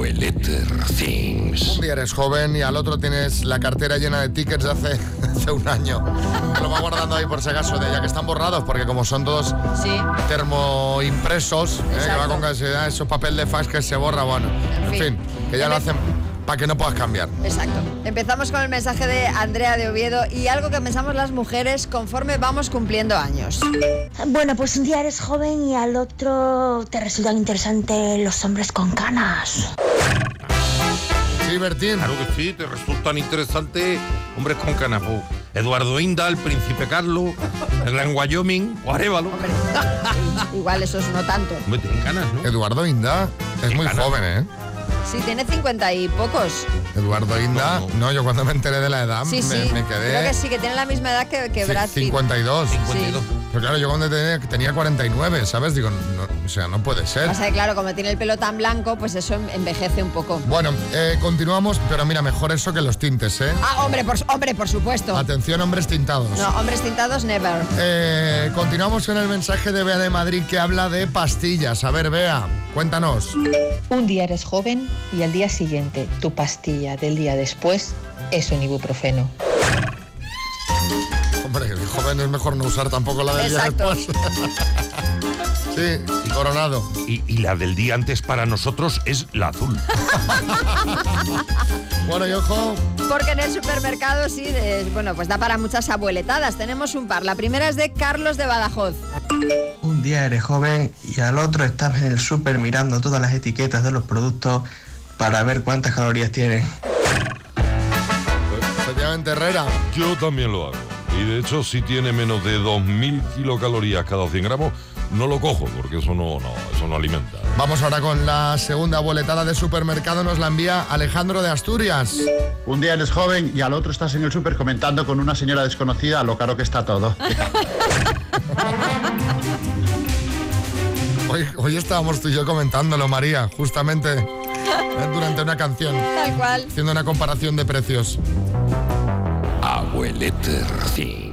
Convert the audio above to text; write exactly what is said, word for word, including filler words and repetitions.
Abueleter Things. Un día eres joven y al otro tienes la cartera llena de tickets de hace, hace un año. Te lo va guardando ahí por si acaso, de ya que están borrados, porque como son todos Sí. termoimpresos, ¿eh? Que va con casualidad, esos papel de fax que se borra, bueno. En En fin. fin, que ya lo hacen para que no puedas cambiar. Exacto. Empezamos con el mensaje de Andrea de Oviedo y algo que pensamos las mujeres conforme vamos cumpliendo años. Bueno, pues un día eres joven y al otro te resultan interesantes los hombres con canas. Sí, Bertín. Claro que sí, te resultan interesantes hombres con canas. Pues, Eduardo Inda, el Príncipe Carlos, el Gran Wyoming o Arévalo. Hombre, igual esos no tanto. Hombre, tienen canas, ¿no? Eduardo Inda es muy canas. joven, ¿eh? Sí, tiene cincuenta y pocos. Eduardo Inda, No, no, no. yo cuando me enteré de la edad Sí, me, sí. me Creo quedé que sí, que tiene la misma edad que, que ci- Brad Pitt. cincuenta y dos. cincuenta y dos. Pero claro, yo cuando tenía, tenía cuarenta y nueve, ¿sabes? Digo, no, o sea, no puede ser. Pasa que, claro, como tiene el pelo tan blanco, pues eso envejece un poco. Bueno, eh, continuamos, pero mira, mejor eso que los tintes, ¿eh? Ah, hombre, por, hombre, por supuesto. Atención, hombres tintados. No, hombres tintados, never. Eh, continuamos con el mensaje de Bea de Madrid que habla de pastillas. A ver, Bea, cuéntanos. Un día eres joven y al día siguiente tu pastilla del día después es un ibuprofeno. Hombre, el joven es mejor no usar tampoco la del día Exacto. después. Sí, coronado. Y, y la del día antes para nosotros es la azul. Bueno, y ojo, Porque en el supermercado sí, de- bueno, pues da para muchas abueletadas. Tenemos un par. La primera es de Carlos de Badajoz. Un día eres joven y al otro estás en el súper mirando todas las etiquetas de los productos para ver cuántas calorías tienen. efectivamente, Herrera. Yo también lo hago. Y de hecho, si tiene menos de dos mil kilocalorías cada cien gramos, no lo cojo, porque eso no, no, eso no alimenta. Vamos ahora con la segunda boletada de supermercado. Nos la envía Alejandro de Asturias. Un día eres joven y al otro estás en el súper comentando con una señora desconocida lo caro que está todo. Hoy, hoy estábamos tú y yo comentándolo, María, justamente eh, durante una canción, Tal cual. haciendo una comparación de precios. Abueleter Things.